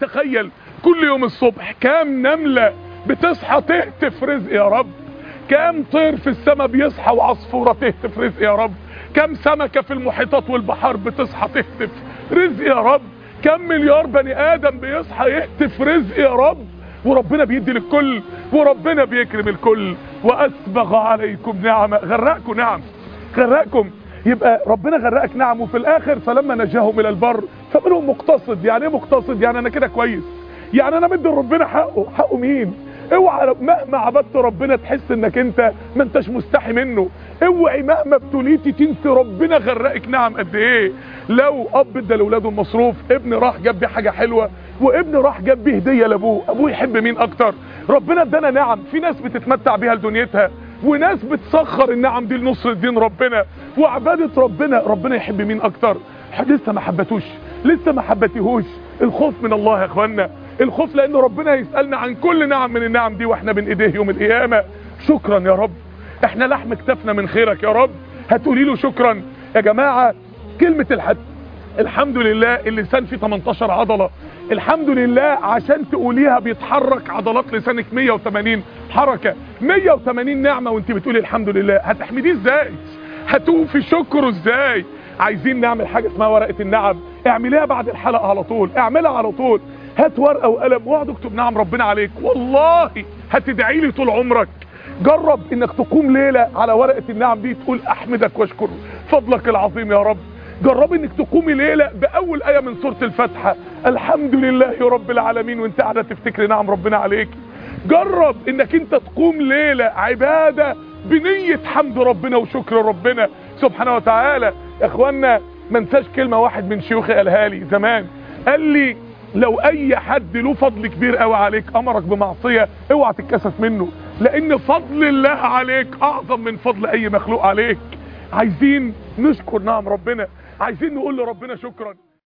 تخيل كل يوم الصبح كام نملة بتصحى تهتف رزق يا رب، كام طير في السماء بيصحى وعصفورة تهتف رزق يا رب، كام سمكة في المحيطات والبحار بتصحى تهتف رزق يا رب، كم مليار بني ادم بيصحى يهتف رزق يا رب. وربنا بيدي للكل وربنا بيكرم الكل. واسبغ عليكم نعمه، غرقكم نعم، غرقكم. يبقى ربنا غرقك نعم، وفي الاخر فلما نجاهم الى البر فمنهم مقتصد. يعني ايه مقتصد؟ يعني انا كده كويس، يعني انا مدي ربنا حقه. حقه مين؟ اوعى مهما عبدت ربنا تحس انك انت ما انتش مستحي منه. اوعي مهما ابتليتي تنسي ربنا غرقك نعم قد ايه. لو اب ادى لاولاده المصروف، ابن راح جاب بيه حاجه حلوه وابن راح جاب بيه هديه لابوه، ابوه يحب مين اكتر؟ ربنا ادانا نعم، في ناس بتتمتع بيها لدنيتها وناس بتسخر النعم دي لنصر دين ربنا وعباده ربنا. ربنا يحب مين اكتر؟ لسه ما حبتوش، لسه ما حبتيهوش. الخوف من الله يا اخوانا، الخوف، لان ربنا هيسالنا عن كل نعم من النعم دي واحنا بين ايديه يوم القيامه. شكرا يا رب، احنا لحم اكتفنا من خيرك يا رب. هتقولي له شكرا يا جماعه. كلمه الحمد لله، اللسان فيه 18 عضله. الحمد لله عشان تقوليها بيتحرك عضلات لسانك 180 حركه، 180 نعمه وانت بتقولي الحمد لله. هتحمديه ازاي؟ هتوفي شكره ازاي؟ عايزين نعمل حاجه اسمها ورقه النعم، اعمليها بعد الحلقه على طول، اعملها على طول. هات ورقه وقلم واقعد اكتب نعم ربنا عليك، والله هتدعي لي طول عمرك. جرب انك تقوم ليله على ورقه النعم دي تقول احمدك واشكر فضلك العظيم يا رب. جرب انك تقومي ليله باول ايه من سوره الفاتحه، الحمد لله رب العالمين، وانت قاعده تفتكري نعم ربنا عليك. جرب انك انت تقوم ليله عباده بنيه حمد ربنا وشكر ربنا سبحانه وتعالى. يا اخوانا ما انساش كلمه واحد من شيوخي قالها لي زمان، قال لي لو اي حد له فضل كبير قوي عليك امرك بمعصيه اوعى تتكسف منه، لان فضل الله عليك اعظم من فضل اي مخلوق عليك. عايزين نشكر نعم ربنا، عايزين نقول لربنا شكرا.